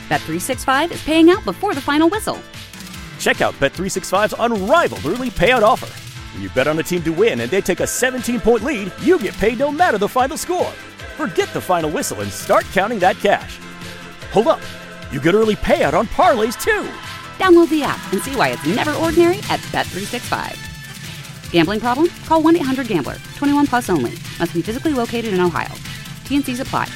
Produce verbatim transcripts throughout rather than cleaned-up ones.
Bet three sixty-five is paying out before the final whistle. Check out Bet three sixty-five's unrivaled early payout offer. When you bet on a team to win and they take a seventeen-point lead, you get paid no matter the final score. Forget the final whistle and start counting that cash. Hold up. You get early payout on parlays, too. Download the app and see why it's never ordinary at Bet three sixty-five. Gambling problem? Call one eight hundred gambler. twenty-one plus only. Must be physically located in Ohio. T N Cs apply.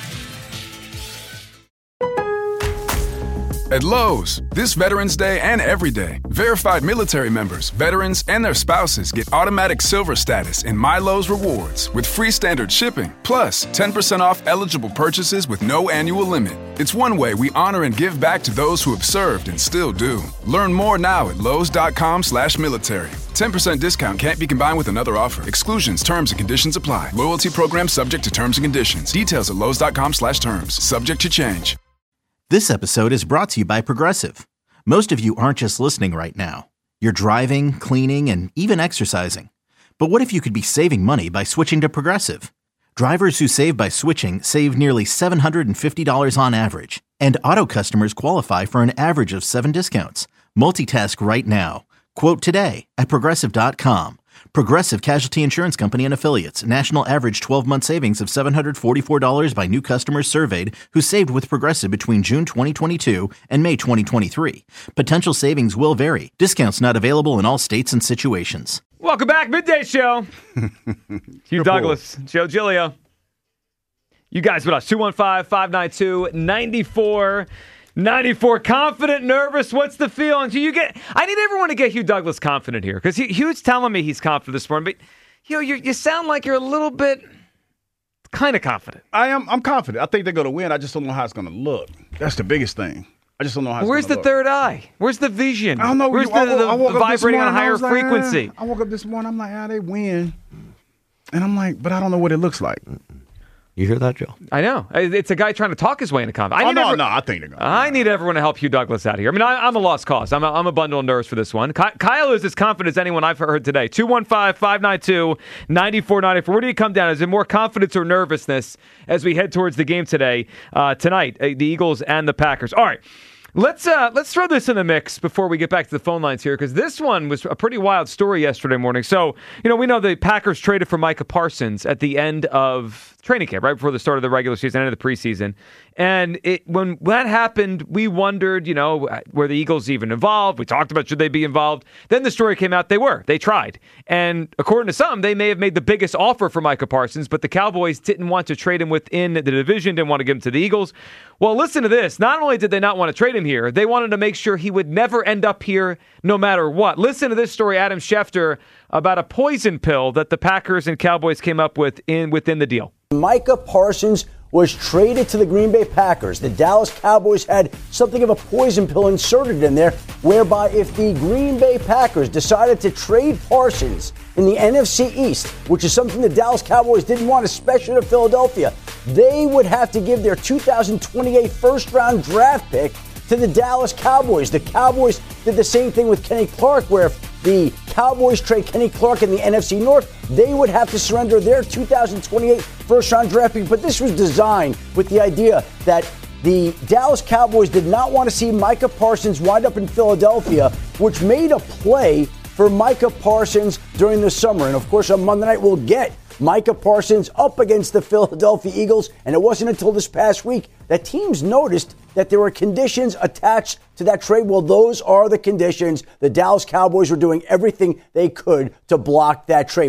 At Lowe's, this Veterans Day and every day, verified military members, veterans, and their spouses get automatic silver status in My Lowe's Rewards with free standard shipping, plus ten percent off eligible purchases with no annual limit. It's one way we honor and give back to those who have served and still do. Learn more now at lowes.com slash military. ten percent discount can't be combined with another offer. Exclusions, terms, and conditions apply. Loyalty program subject to terms and conditions. Details at lowes.com slash terms. Subject to change. This episode is brought to you by Progressive. Most of you aren't just listening right now. You're driving, cleaning, and even exercising. But what if you could be saving money by switching to Progressive? Drivers who save by switching save nearly seven hundred fifty dollars on average. And auto customers qualify for an average of seven discounts. Multitask right now. Quote today at Progressive dot com. Progressive Casualty Insurance Company and Affiliates. National average twelve-month savings of seven hundred forty-four dollars by new customers surveyed who saved with Progressive between June twenty twenty-two and May twenty twenty-three. Potential savings will vary. Discounts not available in all states and situations. Welcome back, Midday Show. Hugh Douglas, Joe Giglio. You guys with us, two one five, five nine two, nine four ninety-four. Confident, nervous, what's the feeling? Do you get? I need everyone to get Hugh Douglas confident here, because Hugh's telling me he's confident this morning, but Hugh, you you sound like you're a little bit kind of confident. I am. I'm confident. I think they're going to win. I just don't know how it's going to look. That's the biggest thing. I just don't know how. It's Where's the look. third eye? Where's the vision? I don't know. Where's I, the, the, I woke the up this vibrating on a morning, I higher was like, frequency? eh. I woke up this morning. I'm like, ah, they win, and I'm like, but I don't know what it looks like. You hear that, Joe? I know. It's a guy trying to talk his way into confidence. I oh, need no, every- no, I think they're going to I need everyone to help Hugh Douglas out here. I mean, I, I'm a lost cause. I'm a, I'm a bundle of nerves for this one. Ky- Kyle is as confident as anyone I've heard today. two one five, five nine two, nine four nine four. Where do you come down? Is it more confidence or nervousness as we head towards the game today, uh, tonight, uh, the Eagles and the Packers? All right. Let's uh, let's throw this in the mix before we get back to the phone lines here, because this one was a pretty wild story yesterday morning. So, you know, we know the Packers traded for Micah Parsons at the end of training camp, right before the start of the regular season, end of the preseason. And it, when that happened, we wondered, you know, were the Eagles even involved? We talked about should they be involved. Then the story came out they were. They tried. And according to some, they may have made the biggest offer for Micah Parsons, but the Cowboys didn't want to trade him within the division, didn't want to give him to the Eagles. Well, listen to this. Not only did they not want to trade him here, they wanted to make sure he would never end up here no matter what. Listen to this story, Adam Schefter, about a poison pill that the Packers and Cowboys came up with in within the deal. Micah Parsons was traded to the Green Bay Packers. The Dallas Cowboys had something of a poison pill inserted in there, whereby if the Green Bay Packers decided to trade Parsons in the N F C East, which is something the Dallas Cowboys didn't want, especially to Philadelphia, they would have to give their two thousand twenty-eight first-round draft pick to the Dallas Cowboys. The Cowboys did the same thing with Kenny Clark, where if the Cowboys trade Kenny Clark in the N F C North, they would have to surrender their two thousand twenty-eight first-round draft pick. But this was designed with the idea that the Dallas Cowboys did not want to see Micah Parsons wind up in Philadelphia, which made a play for Micah Parsons during the summer. And, of course, on Monday night, we'll get Micah Parsons up against the Philadelphia Eagles. And it wasn't until this past week that teams noticed that there were conditions attached to that trade. Well, those are the conditions. The Dallas Cowboys were doing everything they could to block that trade.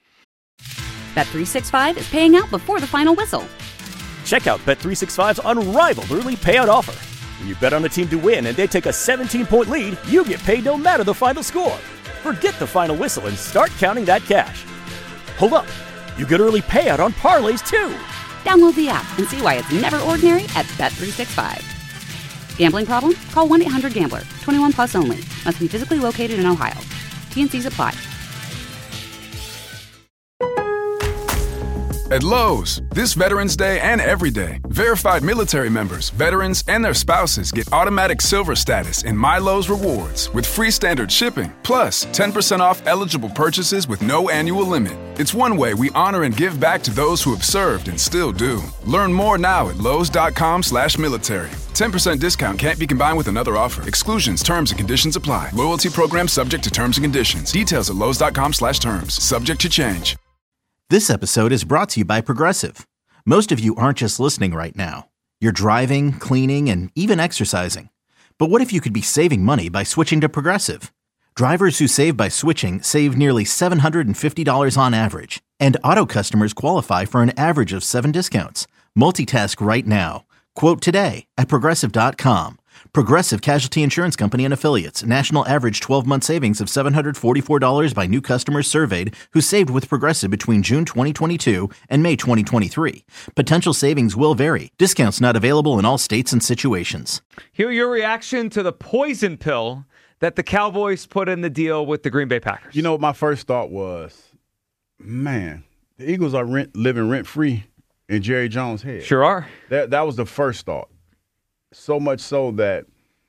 Bet three sixty-five is paying out before the final whistle. Check out Bet three sixty-five's unrivaled early payout offer. When you bet on a team to win and they take a seventeen-point lead, you get paid no matter the final score. Forget the final whistle and start counting that cash. Hold up. You get early payout on parlays, too. Download the app and see why it's never ordinary at Bet three sixty-five. Gambling problem? Call one eight hundred gambler. twenty-one plus only. Must be physically located in Ohio. T N Cs apply. At Lowe's, this Veterans Day and every day, verified military members, veterans, and their spouses get automatic silver status in My Lowe's Rewards with free standard shipping, plus ten percent off eligible purchases with no annual limit. It's one way we honor and give back to those who have served and still do. Learn more now at lowes.com slash military. ten percent discount can't be combined with another offer. Exclusions, terms, and conditions apply. Loyalty program subject to terms and conditions. Details at lowes.com slash terms. Subject to change. This episode is brought to you by Progressive. Most of you aren't just listening right now. You're driving, cleaning, and even exercising. But what if you could be saving money by switching to Progressive? Drivers who save by switching save nearly seven hundred fifty dollars on average. And auto customers qualify for an average of seven discounts. Multitask right now. Quote today at Progressive dot com. Progressive Casualty Insurance Company and Affiliates. National average twelve-month savings of seven hundred forty-four dollars by new customers surveyed who saved with Progressive between June twenty twenty-two and May twenty twenty-three. Potential savings will vary. Discounts not available in all states and situations. Hear your reaction to the poison pill that the Cowboys put in the deal with the Green Bay Packers. You know, my first thought was, man, the Eagles are rent, living rent-free in Jerry Jones' head. Sure are. That that was the first thought. So much so that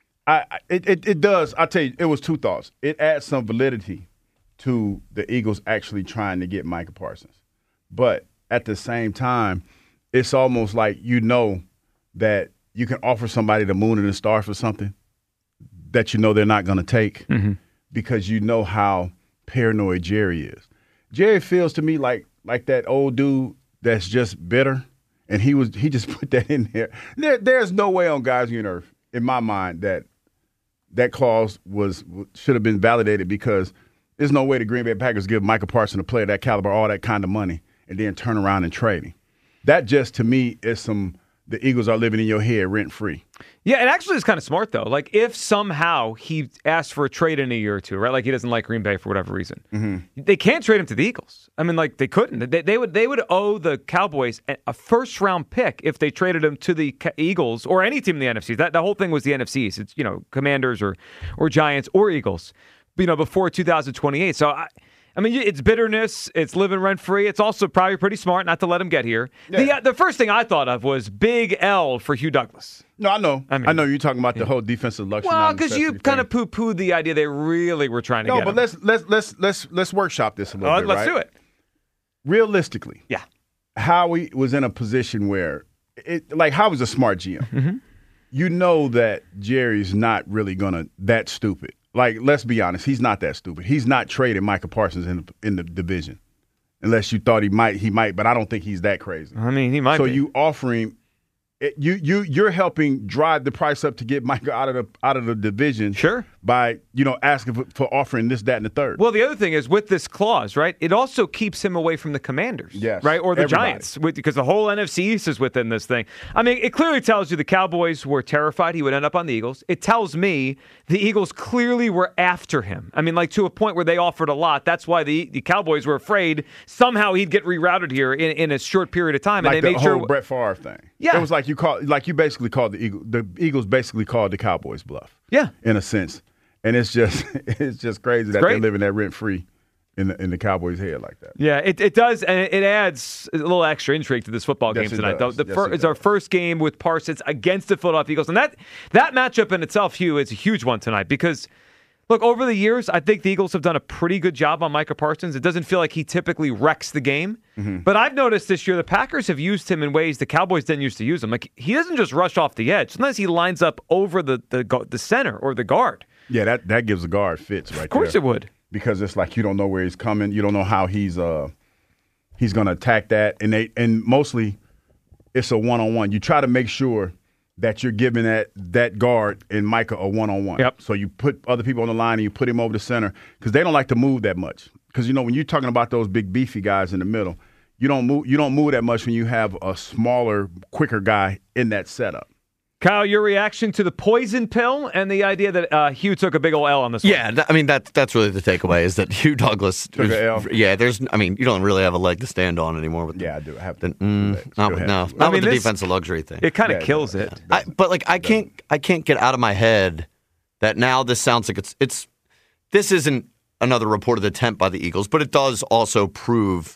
I it, it, it does. I tell you, it was two thoughts. It adds some validity to the Eagles actually trying to get Micah Parsons. But at the same time, it's almost like you know that you can offer somebody the moon and the stars for something that you know they're not going to take mm-hmm. because you know how paranoid Jerry is. Jerry feels to me like like that old dude that's just bitter. And he was he just put that in there. there. There's no way on God's green earth, in my mind, that that clause was should have been validated because there's no way the Green Bay Packers give Micah Parsons, a player that caliber, all that kind of money and then turn around and trade him. That just, to me, is some the Eagles are living in your head rent-free. Yeah, it actually is kind of smart, though. Like, if somehow he asked for a trade in a year or two, right? Like, he doesn't like Green Bay for whatever reason. Mm-hmm. They can't trade him to the Eagles. I mean, like, they couldn't. They, they would they would owe the Cowboys a first-round pick if they traded him to the Eagles or any team in the N F C. That the whole thing was the N F Cs. It's, you know, Commanders or or Giants or Eagles, you know, before two thousand twenty-eight. So, I, I mean, it's bitterness. It's living rent-free. It's also probably pretty smart not to let him get here. Yeah. The, uh, the first thing I thought of was big L for Hugh Douglas. No, I know. I, mean, I know you're talking about the yeah. whole defensive luxury. Well, because you kind of poo-pooed the idea they really were trying to no, get No, but him. let's let's let's let's let's workshop this a little uh, bit. Let's right? do it. Realistically, yeah. Howie was in a position where, it like Howie's a smart G M. Mm-hmm. You know that Jerry's not really gonna that stupid. Like, let's be honest, he's not that stupid. He's not trading Micah Parsons in the, in the division, unless you thought he might. He might, but I don't think he's that crazy. I mean, he might. So be. you offer him, it, you you you're helping drive the price up to get Micah out of the out of the division. Sure. By you know asking for, for offering this, that, and the third. Well, the other thing is with this clause, right? It also keeps him away from the Commanders, yes, right, or the everybody. Giants, because the whole N F C East is within this thing. I mean, it clearly tells you the Cowboys were terrified he would end up on the Eagles. It tells me the Eagles clearly were after him. I mean, like to a point where they offered a lot. That's why the the Cowboys were afraid somehow he'd get rerouted here in, in a short period of time, like and they the made whole sure. Brett Favre thing. Yeah, it was like you called, like you basically called the Eagles. The Eagles basically called the Cowboys bluff. Yeah, in a sense. And it's just it's just crazy it's that great. They're living that rent free in the in the Cowboys' head like that. Yeah, it, it does, and it adds a little extra intrigue to this football yes, game tonight. Though the yes, fir- it's our first game with Parsons against the Philadelphia Eagles, and that that matchup in itself, Hugh, is a huge one tonight because. Look, over the years, I think the Eagles have done a pretty good job on Micah Parsons. It doesn't feel like he typically wrecks the game. Mm-hmm. But I've noticed this year the Packers have used him in ways the Cowboys didn't used to use him. Like, he doesn't just rush off the edge. Sometimes he lines up over the the, the center or the guard. Yeah, that, that gives the guard fits right there. Of course there. it would. Because it's like you don't know where he's coming. You don't know how he's uh he's going to attack that. And they and mostly it's a one-on-one. You try to make sure that you're giving that that guard and Micah a one-on-one. Yep. So you put other people on the line and you put him over the center because they don't like to move that much. Because, you know, when you're talking about those big, beefy guys in the middle, you don't move you don't move that much when you have a smaller, quicker guy in that setup. Kyle, your reaction to the poison pill and the idea that uh, Hugh took a big old L on this yeah, one. Yeah, I mean, that, that's really the takeaway is that Hugh Douglas took an L. Yeah, there's, I mean, you don't really have a leg to stand on anymore. With yeah, I do. I have the, to. Mm, not with, no, not I mean, with the this, defensive luxury thing. It kind of yeah, kills yeah, it. yeah. I, but, like, I can't, I can't get out of my head that now this sounds like it's, it's, this isn't another reported attempt by the Eagles, but it does also prove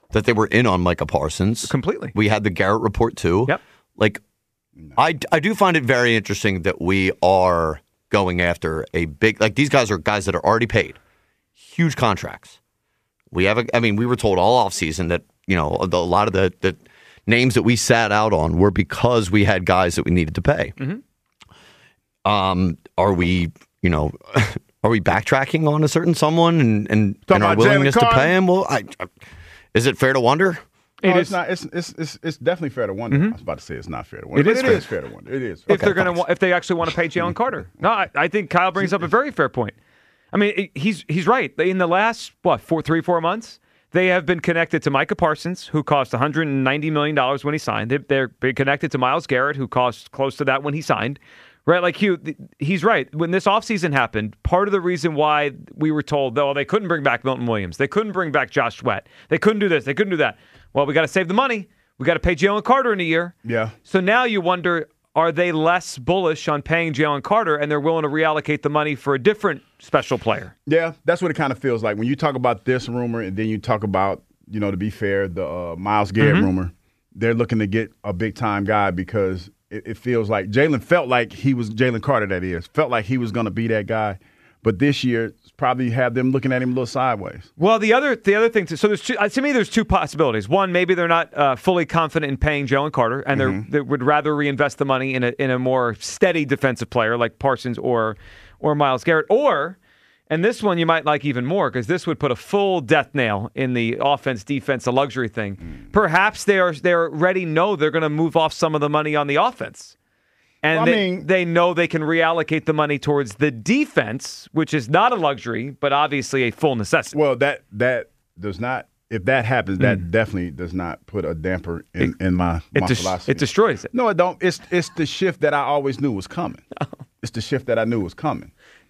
that they were in on Micah Parsons. Completely. We had the Garrett report too. Yep. Like, no. I, I do find it very interesting that we are going after a big, like these guys are guys that are already paid. Huge contracts. We have a, I mean, we were told all offseason that, you know, the, a lot of the, the names that we sat out on were because we had guys that we needed to pay. Mm-hmm. Um, are we, you know, are we backtracking on a certain someone and, and, and our willingness to pay him? Well, I, I, is it fair to wonder? No, it it's is. not. It's, it's it's it's definitely fair to wonder. Mm-hmm. I was about to say it's not fair to wonder. It, is, it fair. is fair to wonder. It is. If Okay, they're going to, to, if they actually want to pay Jalen Carter. No, I, I think Kyle brings up a very fair point. I mean, it, he's he's right. In the last what four, three, four months, they have been connected to Micah Parsons, who cost one hundred ninety million dollars when he signed. They, they're been connected to Myles Garrett, who cost close to that when he signed. Right, like Hugh, he's right. When this offseason happened, part of the reason why we were told, oh, they couldn't bring back Milton Williams, they couldn't bring back Josh Sweat, they couldn't do this, they couldn't do that. Well, we got to save the money. We got to pay Jalen Carter in a year. Yeah. So now you wonder, are they less bullish on paying Jalen Carter and they're willing to reallocate the money for a different special player? Yeah, that's what it kind of feels like. When you talk about this rumor and then you talk about, you know, to be fair, the uh, Myles Garrett mm-hmm. rumor, they're looking to get a big-time guy because it, it feels like Jalen felt like he was Jalen Carter, that is, felt like he was going to be that guy. But this year, probably have them looking at him a little sideways. Well, the other the other thing, to, so there's two, to me, there's two possibilities. One, maybe they're not uh, fully confident in paying Jalen Carter, and mm-hmm. they would rather reinvest the money in a in a more steady defensive player like Parsons or or Myles Garrett. Or, and this one you might like even more because this would put a full death nail in the offense defense, a luxury thing. Mm. Perhaps they are they already know they're going to move off some of the money on the offense. And well, they, I mean, they know they can reallocate the money towards the defense, which is not a luxury, but obviously a full necessity. Well, that that does not. If that happens, that mm. definitely does not put a damper in, it, in my, it my des- philosophy. It destroys it. No, it don't. It's it's the shift that I always knew was coming. Oh. It's the shift that I knew was coming.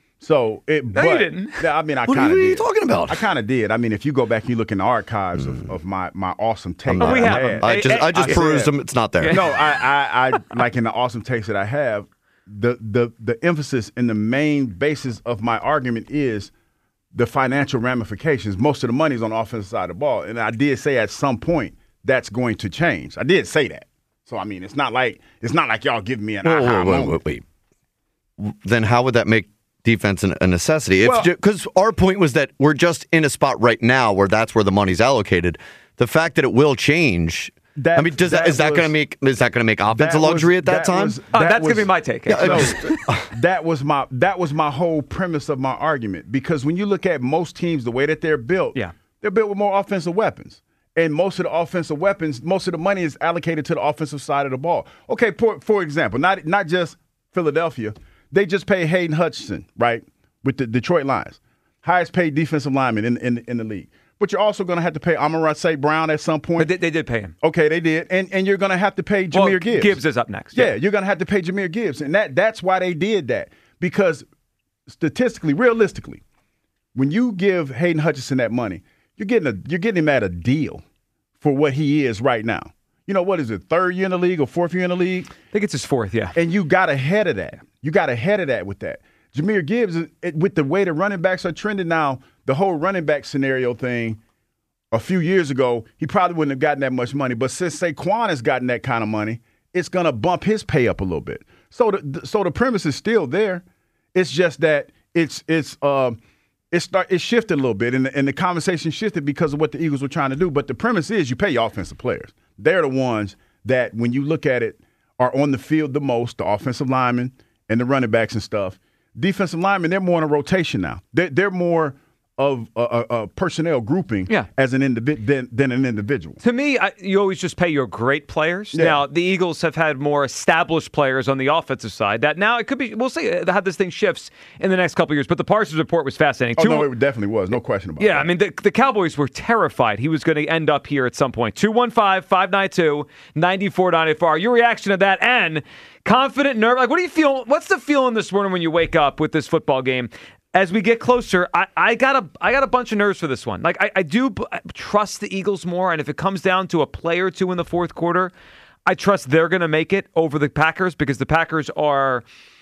So it. No, but, you didn't. I mean, I what kind of. What are did. you talking about? I kind of did. I mean, if you go back and you look in the archives mm. of, of my, my awesome take, oh, we have had, I just I just I perused said, them. It's not there. No, I, I I like in the awesome takes that I have. The, the the emphasis and the main basis of my argument is the financial ramifications. Most of the money is on the offensive side of the ball. And I did say at some point that's going to change. I did say that. So, I mean, it's not like it's not like y'all giving me an whoa, aha wait, wait, moment. wait, wait. Then how would that make defense a necessity? Because well, our point was that we're just in a spot right now where that's where the money's allocated. The fact that it will change – That, I mean, does that, that is that going to make is that going to make offense a luxury was, at that, that time? Was, oh, that that's going to be my take. Yeah, no, that was my that was my whole premise of my argument. Because when you look at most teams, the way that they're built, yeah. they're built with more offensive weapons, and most of the offensive weapons, most of the money is allocated to the offensive side of the ball. Okay, for for example, not not just Philadelphia, they just paid Hayden Hutchinson, right, with the Detroit Lions, highest paid defensive lineman in in, in the league. But you're also going to have to pay Amon-Ra Saint Brown at some point. But they, they did pay him. Okay, they did. And and you're going to have to pay Jahmyr well, Gibbs. Gibbs is up next. Yeah, yeah you're going to have to pay Jahmyr Gibbs. And that that's why they did that. Because statistically, realistically, when you give Hayden Hutchinson that money, you're getting a you're getting him at a deal for what he is right now. You know, what is it, third year in the league or fourth year in the league? I think it's his fourth, yeah. And you got ahead of that. You got ahead of that with that. Jahmyr Gibbs, with the way the running backs are trending now, the whole running back scenario thing, a few years ago, he probably wouldn't have gotten that much money. But since Saquon has gotten that kind of money, it's going to bump his pay up a little bit. So the so the premise is still there. It's just that it's it's uh, it start it shifted a little bit, and the, and the conversation shifted because of what the Eagles were trying to do. But the premise is you pay your offensive players. They're the ones that, when you look at it, are on the field the most, the offensive linemen and the running backs and stuff. Defensive linemen, they're more in a rotation now. They're, they're more of a, a, a personnel grouping yeah. as an individual than, than an individual. To me, I, you always just pay your great players. Yeah. Now, the Eagles have had more established players on the offensive side. That now it could be, we'll see how this thing shifts in the next couple of years. But the Parsons report was fascinating. Oh, Two, no, it definitely was. No question about yeah, that. Yeah, I mean, the, the Cowboys were terrified he was going to end up here at some point. two one five, five nine two, nine four nine four. Your reaction to that and confident, nerve. Like, what do you feel? What's the feeling this morning when you wake up with this football game? As we get closer, I, I got a I got a bunch of nerves for this one. Like I, I do b- trust the Eagles more, and if it comes down to a play or two in the fourth quarter, I trust they're going to make it over the Packers because the Packers are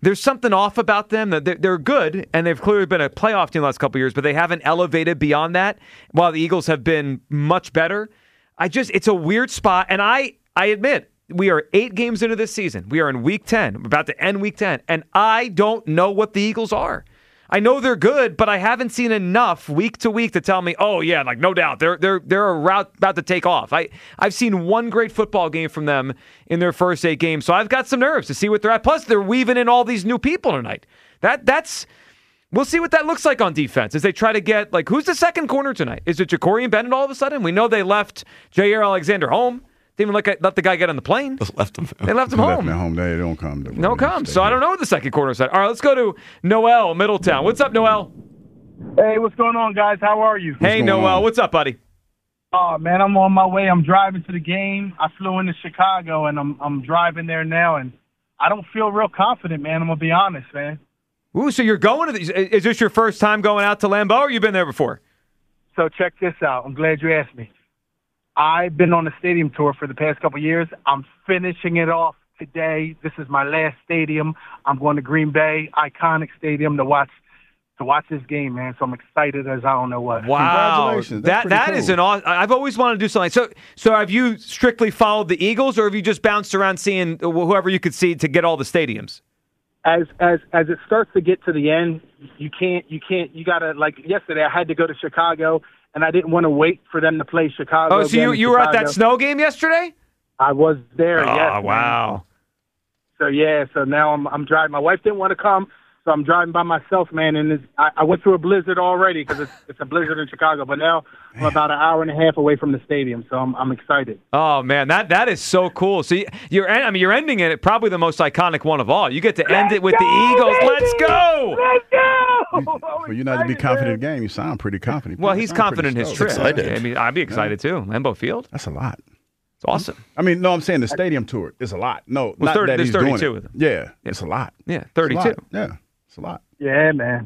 there's something off about them. They're, they're good, and they've clearly been a playoff team the last couple of years, but they haven't elevated beyond that, while the Eagles have been much better. I just, it's a weird spot, and I, I admit, we are eight games into this season. We are in week ten, We're about to end week ten, and I don't know what the Eagles are. I know they're good, but I haven't seen enough week to week to tell me, oh yeah, like no doubt they're they're they're a route about to take off. I I've seen one great football game from them in their first eight games, so I've got some nerves to see what they're at. Plus, they're weaving in all these new people tonight. That that's we'll see what that looks like on defense as they try to get like who's the second corner tonight? Is it Ja'Cory Bennett all of a sudden? We know they left Jair Alexander home. They even let, let the guy get on the plane. Just left him. They left him They home. left me home. They don't come. To No come. So I don't know what the second corner said. All right, let's go to Noel, Middletown. What's up, Noel? Hey, what's going on, guys? How are you? Hey, Noel. on? What's up, buddy? Oh man, I'm on my way. I'm driving to the game. I flew into Chicago, and I'm I'm driving there now, and I don't feel real confident, man. I'm gonna be honest, man. Ooh, so you're going to these? Is this your first time going out to Lambeau, or you been there before? So check this out. I'm glad you asked me. I've been on the stadium tour for the past couple of years. I'm finishing it off today. This is my last stadium. I'm going to Green Bay, iconic stadium, to watch to watch this game, man. So I'm excited as I don't know what. Wow, Congratulations. That's that that pretty is cool. an awesome. I've always wanted to do something. So, so have you strictly followed the Eagles, or have you just bounced around seeing whoever you could see to get all the stadiums? As as as it starts to get to the end, you can't you can't you gotta like yesterday. I had to go to Chicago, and I didn't want to wait for them to play Chicago. Oh, so you, you were at that snow game yesterday? I was there. Oh, yes. wow. Man. So yeah, so now I'm I'm driving. My wife didn't want to come, so I'm driving by myself, man. And it's, I, I went through a blizzard already because it's it's a blizzard in Chicago. But now I'm about an hour and a half away from the stadium, so I'm I'm excited. Oh man, that that is so cool. So you, you're I mean you're ending it at probably the most iconic one of all. You get to end Let's it with go, the Eagles. baby! Let's go. Let's go. For you not to be confident in the game, you sound pretty confident. Well, You he's sound pretty confident in his stoked. trip. Excited. I mean, I'd be excited too. Lambeau Field. That's a lot. It's awesome. I mean, no, I'm saying the stadium tour is a lot. No, not thirty that there's he's doing thirty-two it. of them. Yeah, it's a lot. Yeah, It's a thirty-two. lot. Yeah, it's a lot. Yeah, man.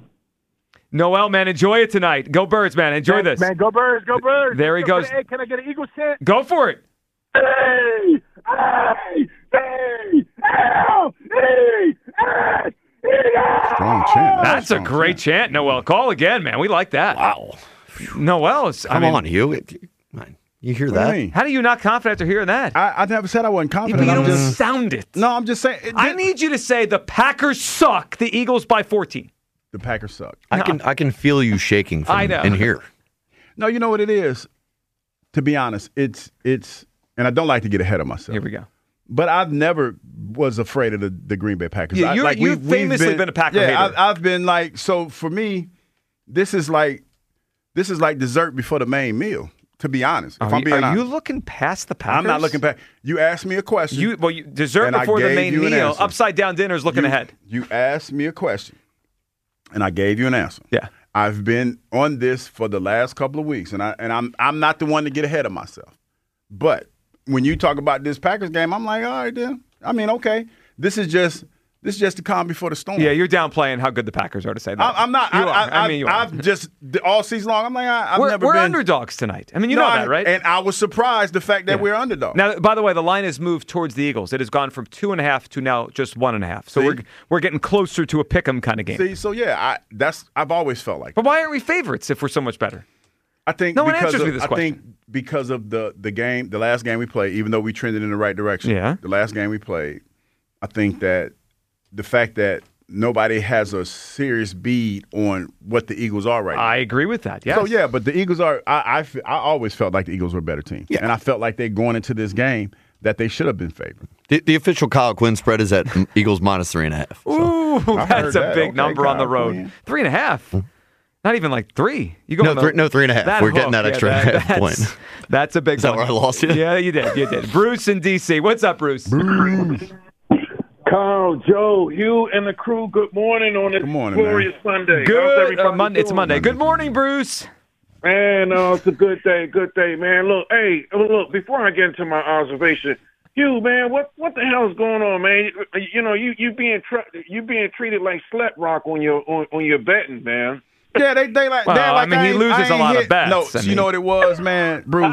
Noel, man, enjoy it tonight. Go Birds, man. Enjoy man, this. Man, go Birds, go Birds. There he goes. Hey, can I get an Eagles chant? Go for it. Hey, hey, hey, L, E, S, Eagles! Strong chant. That's a Strong great chant, Noel. Call again, man. We like that. Wow. Noel, is, Come I mean, on, Hugh. It- man, You hear What do that? you mean? how do you not confident after hearing that? I, I never said I wasn't Yeah, confident. but you I'm don't just sound it. no. I'm just saying. It, I need you to say the Packers suck, the Eagles by fourteen. the Packers suck. I can I can feel you shaking from I know. in here. No, you know what it is. To be honest, it's it's, and I don't like to get ahead of myself. Here we go. But I've never was afraid of the, the Green Bay Packers. Yeah, I- you're- like you've we've- we've famously been a Packer Yeah, hater. I, I've been like so. For me, this is like this is like dessert before the main meal. To be honest, if Are, I'm you, being are you honest, looking past the Packers? I'm not looking past. You asked me a question. You well, you, dessert And I before the gave main you an meal. answer. Upside down dinner is looking you, ahead. You asked me a question, and I gave you an answer. Yeah. I've been on this for the last couple of weeks, and I and I'm I'm not the one to get ahead of myself. But when you talk about this Packers game, I'm like, all right, then. I mean, okay, this is just this is just the calm before the storm. Yeah, you're downplaying how good the Packers are to say that. I, I'm not. You I, are. I, I mean, you are. I've just all season long. I'm like, I, I've we're never we're been underdogs tonight. I mean, you No, know I- that, right? And I was surprised the fact that Yeah. we're underdogs. Now, by the way, the line has moved towards the Eagles. It has gone from two and a half to now just one and a half. So See? we're we're getting closer to a pick'em kind of game. See, so yeah, I that's I've always felt like. But why aren't we favorites if we're so much better? I think No one because answers of, me this I question. think because of the the game, the last game we played, even though we trended in the right direction. Yeah. The last game we played, I think that the fact that nobody has a serious bead on what the Eagles are right now. I agree with that. Yes. So yeah, but the Eagles are. I, I fe- I always felt like the Eagles were a better team, Yeah. and I felt like they going into this game that they should have been favored. The, the official Kyle Quinn spread is at Eagles minus three and a half. So. Ooh, I that's heard a that. big Okay, number on the Kyle road. Quinn. Three and a half. Not even like three. You go No, on the- three- no, three and a half. We're getting that hook, extra yeah, half that's- point. That's a big Is that one. where I lost you? Yeah, you did. You did. Bruce in D C. What's up, Bruce? Carl, Joe, Hugh, and the crew, good morning on this Good morning, glorious Sunday. How's Good. everybody Uh, Monday. It's doing? Monday. Good morning, Bruce. Man, uh, it's a good day, good day, man. Look, hey, look, before I get into my observation, Hugh, man, what what the hell is going on, man? You, you know, you you being tra- you being treated like slut rock on your on, on your betting, man. Yeah, they they like. Well, they like I mean, he ain't- loses I a ain't lot of hit- bets. No, I so you mean- know what it was, man, Bruce.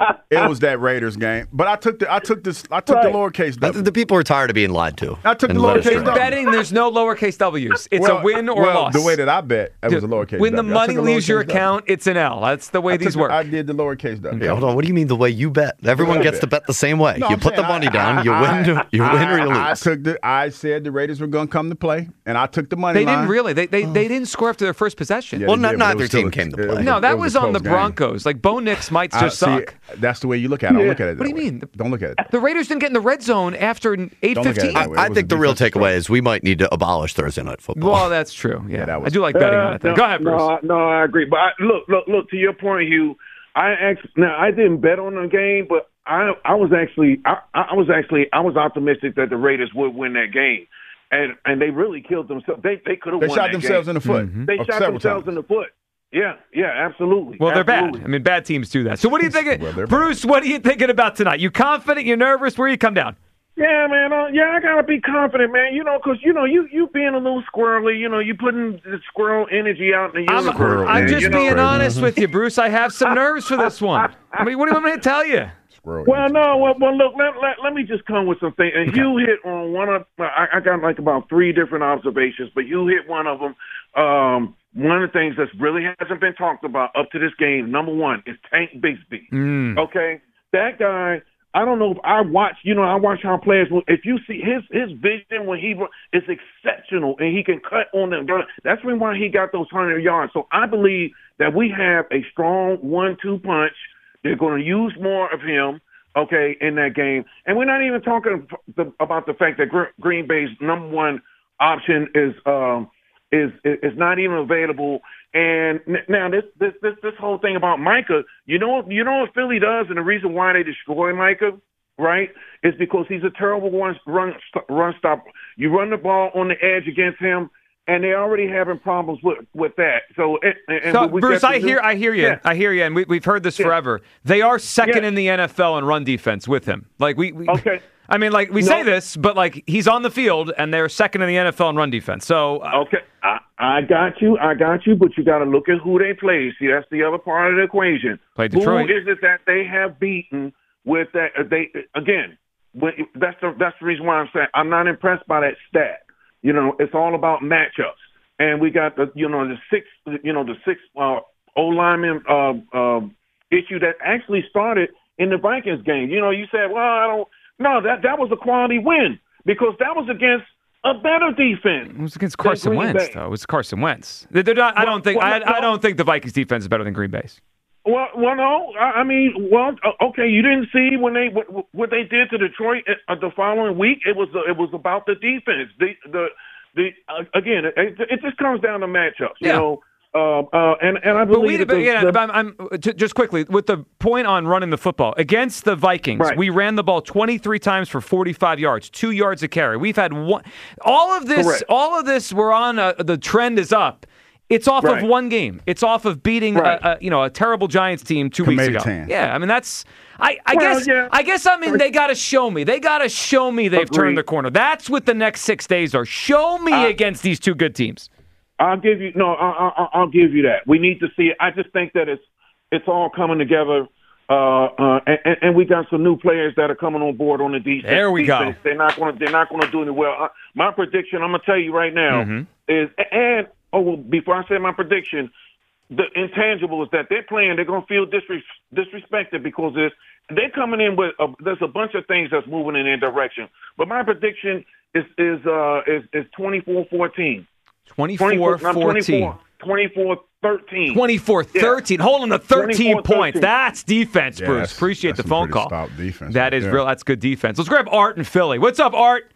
it was that Raiders game. But I took the I took this I took Right. the lowercase I W. think the people are tired of being lied to. I took And the let us lowercase down. W. Betting, there's no lowercase W's. It's Well, a win or well, loss. The way that I bet, it was a lowercase When the W. I took money a leaves your lowercase W. account, it's an L. That's the way I these took the- work. I did the lowercase W. Yeah, hold on. What do you mean the way you bet? Everyone I gets bet. to bet the same way. No, you I'm put the saying money I- down, I- you I- win, you win or you I, I lose. took the. I said the Raiders were going to come to play, and I took the money They line. didn't really. They they, they didn't score after their first possession. Yeah, Well, they not- did, but it neither was still team a- came to it play. was- No, it that was was a on the close game. Broncos. Like Bo Nix might I- just see, suck. That's the way you look at it. Don't look at it. What do that you way. mean? Don't look at it. The Raiders didn't get in the red zone after eight Don't look at it fifteen. that way. I It was think a the real defensive takeaway strike. is we might need to abolish Thursday night football. Well, that's true. Yeah, that I was- do like betting on Uh, it. Though. no, Go ahead, Bruce. No, I- no, I agree. But I, look, look, look. To your point, Hugh, I actually now I didn't bet on the game, but I, I was actually, I, I was actually, I was optimistic that the Raiders would win that game, and and they really killed themselves. They they could have. They won shot that themselves game. in the foot. Mm-hmm. They uh, shot several themselves times. in the foot. Yeah, yeah, absolutely. Well, they're absolutely. bad. I mean, bad teams do that. So, what are you thinking, Well, they're bad. Bruce? What are you thinking about tonight? You confident? You nervous? Where you come down? Yeah, man. Uh, yeah, I gotta be confident, man. You know, because you know, you you being a little squirrely. You know, you putting the squirrel energy out in the I'm, universe. I'm man, just you know? being honest with you, Bruce. I have some nerves for this one. I mean, what do you want me to tell you? Squirrel Well, energy. no. Well, well look. Let, let, let me just come with something. And you hit on one of. I, I got like about three different observations, but you hit one of them. Um, one of the things that really hasn't been talked about up to this game. Number one is Tank Bigsby. Mm. Okay, that guy. I don't know if I watch. You know, I watch how players. If you see his his vision when he is exceptional and he can cut on them. That's why he got those hundred yards. So I believe that we have a strong one-two punch. They're going to use more of him, okay, in that game. And we're not even talking the, about the fact that Green Bay's number one option is um, is is not even available. And now this this this this whole thing about Micah, you know, you know what Philly does, and the reason why they destroy Micah, right, is because he's a terrible run run run stopper. You run the ball on the edge against him. And they're already having problems with, with that. So, it, and So, we Bruce, got to I do- hear, I hear you, Yeah. I hear you, and we, we've heard this Yeah. forever. They are second Yeah. in the N F L in run defense with him. Like we, we Okay. I mean, like we No. say this, but like he's on the field, and they're second in the N F L in run defense. So, uh, Okay, I, I got you, I got you, but you got to look at who they play. See, that's the other part of the equation. Played Detroit. Who is it that they have beaten with that? uh, They again, when, that's the that's the reason why I'm saying I'm not impressed by that stat. You know, it's all about matchups, and we got the you know the six you know the six uh, O lineman uh, uh, issue that actually started in the Vikings game. You know, you said, well, I don't. No, that that was a quality win because that was against a better defense. it was against than Carson Green Wentz, Bay. though. It was Carson Wentz. They're not, I Well, don't think. well, I, no. I don't think the Vikings defense is better than Green Bay's. Well, well, no. I I mean, well, uh, okay. You didn't see when they what, what they did to Detroit uh, the following week. It was uh, it was about the defense. The the the uh, again, it, it just comes down to matchups. You Yeah. know. Uh, uh, and and I But believe we, that but the, yeah, the- but I'm, I'm j- just quickly with the point on running the football against the Vikings. Right. We ran the ball twenty-three times for forty-five yards, two yards a carry. We've had one. All of this, Correct. all of this, we're on. A, the trend is up. It's off Right. of one game. It's off of beating, Right. a, a, you know, a terrible Giants team two weeks Committed ago. tan. Yeah, I mean that's. I, I Well, guess. yeah. I guess. I mean, they got to show me. They got to show me they've Agreed. turned the corner. That's what the next six days are. Show me Uh, against these two good teams. I'll give you no. I, I, I'll give you that. We need to see it. I just think that it's it's all coming together. Uh, uh, and, and we got some new players that are coming on board on the defense. There we go. defense. They're not going to. They're not going to do any well. Uh, my prediction, I'm going to tell you right now, Mm-hmm. is and oh, well, before I say my prediction, the intangible is that they're playing. They're going to feel disres- disrespected because there's, they're coming in with a, there's a bunch of things that's moving in their direction. But my prediction is is uh, is is twenty-four fourteen. twenty-four fourteen. twenty-four thirteen. twenty-four thirteen. Hold on to thirteen points. twenty-four thirteen. That's defense, Yeah, Bruce. that's- Appreciate that's the some phone pretty call. stout defense That right is there. real. That's good defense. Let's grab Art in Philly. What's up, Art?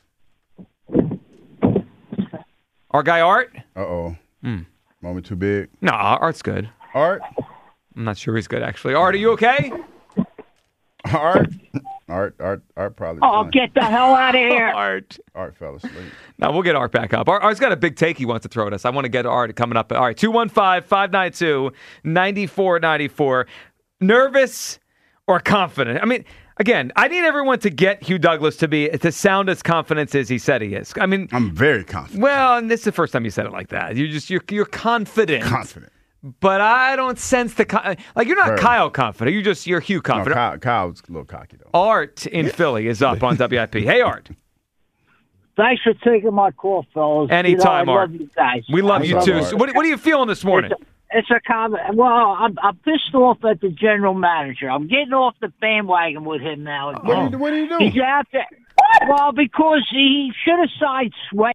Our guy Art? Uh-oh. Hmm. Moment too big. No, Art's good. Art? I'm not sure he's good, actually. Art, are you okay? Art? Art, Art, Art probably. Oh, fine. get the hell out of here. Art. Art fell asleep. Now, we'll get Art back up. Art, Art's got a big take he wants to throw at us. I want to get Art coming up. All right, two one five, five nine two, nine four nine four. Nervous or confident? I mean, again, I need everyone to get Hugh Douglas to be to sound as confident as he said he is. I mean, I'm very confident. well, and this is the first time you said it like that. You're just you're you're confident. Confident. but I don't sense the like. You're not Very. Kyle confident. You just you're Hugh confident. No, Kyle, Kyle's a little cocky though. Art in yeah. Philly is up on W I P. Hey, Art. Thanks for taking my call, fellas. Anytime, you know, I Art. love you guys. We love I you love too. Art. So what, what are you feeling this morning? It's a, it's a comment. Well, I'm, I'm pissed off at the general manager. I'm getting off the bandwagon with him now. What are you, what are you doing? He's out there. Well, because he should have signed Sweat.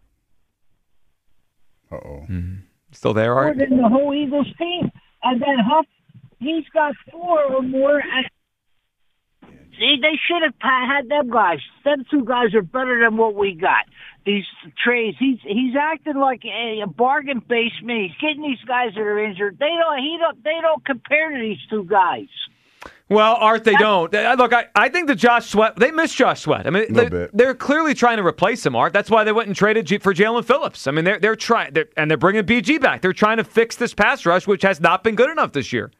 Uh-oh. Mm-hmm. Still there, Art? More than the whole Eagles team. And then Huff, he's got four or more. And see, they should have had them guys. Them two guys are better than what we got. These trades, he's he's acting like a, a bargain basement. He's getting these guys that are injured. They don't. He don't. They don't compare to these two guys. Well, Art, they don't. Look, I, I think the Josh Sweat, they miss Josh Sweat. I mean, they're, they're clearly trying to replace him, Art. That's why they went and traded G- for Jalen Phillips. I mean, they're they're trying, they're, and they're bringing B G back. They're trying to fix this pass rush, which has not been good enough this year.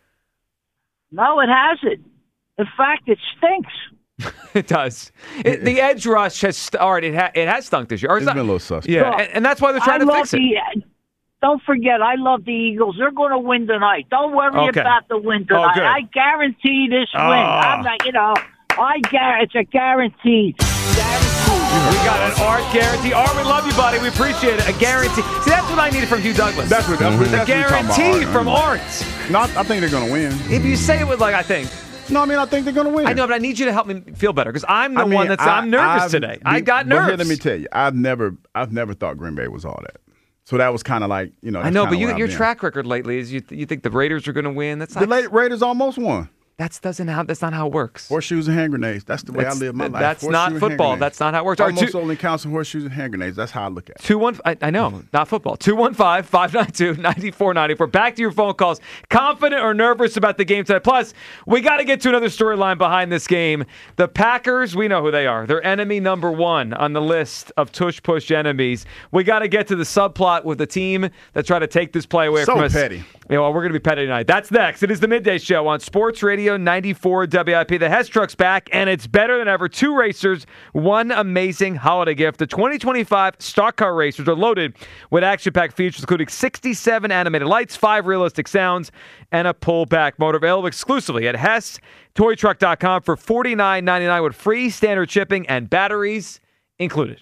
No, it hasn't. In fact, it stinks. It does. It, the edge rush has, Art, it, ha, it has stunk this year. Or It's not, been a little suspect. Yeah, and, and that's why they're trying I to love fix it. The, don't forget, I love the Eagles. They're going to win tonight. Don't worry Okay. about the win Oh, tonight. good. I guarantee this win. Oh. I'm not, you know, I gar- it's a guarantee. Guaranteed. We got an Art guarantee. Art, we love you, buddy. We appreciate it. A guarantee. See, that's what I needed from Hugh Douglas. That's what. That's what. A That's what you're talking about, guarantee Art. from Art. No, I think they're going to win. If you say it with like I think. No, I mean I think they're going to win. I know, but I need you to help me feel better because I'm the I mean, one that's I, I'm nervous I've, today. I got but nerves. Here, let me tell you, I've never, I've never thought Green Bay was all that. So that was kind of like, you know. I know, but you, where your I've been. track record lately is you you think the Raiders are going to win. That's The not, La- Raiders almost won. That's doesn't how that's not how it works. Horseshoes and hand grenades. That's the way That's- I live my life. That's Horseshoe not and hand football. grenades. That's not how it works. All right, Almost two- only counts in horseshoes and hand grenades. That's how I look at it. Two one. I, I know, not football. Two one five five nine two ninety four ninety four. Back to your phone calls. Confident or nervous about the game tonight? Plus, we got to get to another storyline behind this game. The Packers. We know who they are. They're enemy number one on the list of tush push enemies. We got to get to the subplot with the team that try to take this play away So from us. petty. Yeah, well, we're going to be petty tonight. That's next. It is the Midday Show on Sports Radio ninety-four W I P. The Hess Truck's back, and it's better than ever. Two racers, one amazing holiday gift. The twenty twenty-five Stock Car Racers are loaded with action-packed features, including sixty-seven animated lights, five realistic sounds, and a pullback motor. Available exclusively at Hess Toy Truck dot com for forty-nine ninety-nine with free standard shipping and batteries included.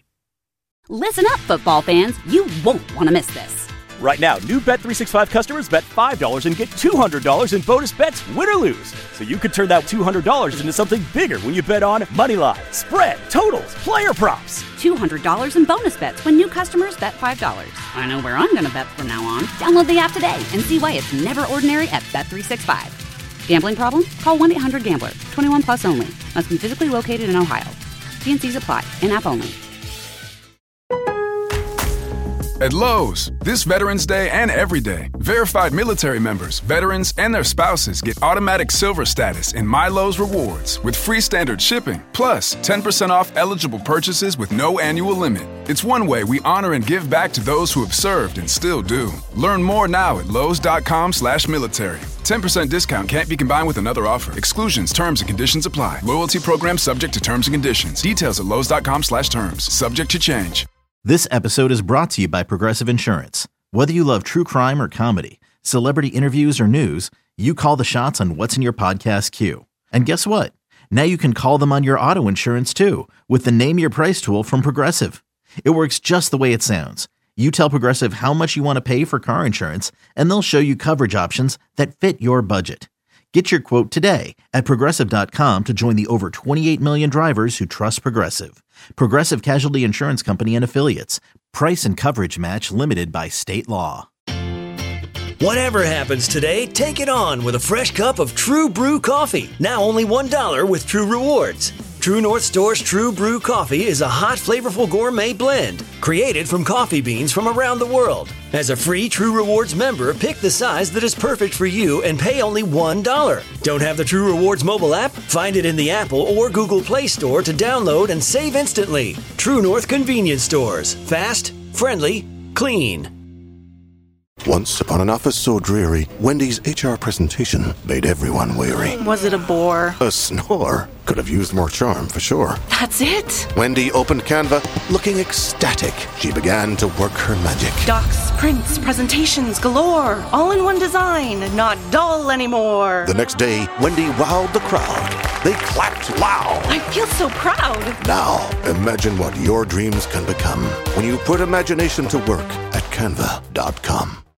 Listen up, football fans. You won't want to miss this. Right now, new Bet three sixty-five customers bet five dollars and get two hundred dollars in bonus bets, win or lose. So you could turn that two hundred dollars into something bigger when you bet on money line, spread, totals, player props. two hundred dollars in bonus bets when new customers bet five dollars. I know where I'm going to bet from now on. Download the app today and see why it's never ordinary at Bet three sixty-five. Gambling problem? Call one eight hundred gambler. twenty-one plus only. Must be physically located in Ohio. T N Cs apply. In-app only. At Lowe's, this Veterans Day and every day, verified military members, veterans, and their spouses get automatic silver status in My Lowe's Rewards with free standard shipping, plus ten percent off eligible purchases with no annual limit. It's one way we honor and give back to those who have served and still do. Learn more now at lowes.com slash military. ten percent discount can't be combined with another offer. Exclusions, terms, and conditions apply. Loyalty program subject to terms and conditions. Details at lowes.com slash terms. Subject to change. This episode is brought to you by Progressive Insurance. Whether you love true crime or comedy, celebrity interviews or news, you call the shots on what's in your podcast queue. And guess what? Now you can call them on your auto insurance too with the Name Your Price tool from Progressive. It works just the way it sounds. You tell Progressive how much you want to pay for car insurance, and they'll show you coverage options that fit your budget. Get your quote today at Progressive dot com to join the over twenty-eight million drivers who trust Progressive. Progressive Casualty Insurance Company and Affiliates. Price and coverage match limited by state law. Whatever happens today, take it on with a fresh cup of True Brew coffee. Now only one dollar with True Rewards. True North Store's True Brew coffee is a hot, flavorful gourmet blend created from coffee beans from around the world. As a free True Rewards member, pick the size that is perfect for you and pay only one dollar. Don't have the True Rewards mobile app? Find it in the Apple or Google Play Store to download and save instantly. True North Convenience Stores. Fast, friendly, clean. Once upon an office so dreary, Wendy's H R presentation made everyone weary. Was it a bore? A snore. Could have used more charm, for sure. That's it. Wendy opened Canva, looking ecstatic. She began to work her magic. Docs, prints, presentations galore. All in one design. Not dull anymore. The next day, Wendy wowed the crowd. They clapped loud. I feel so proud. Now, imagine what your dreams can become when you put imagination to work at canva dot com.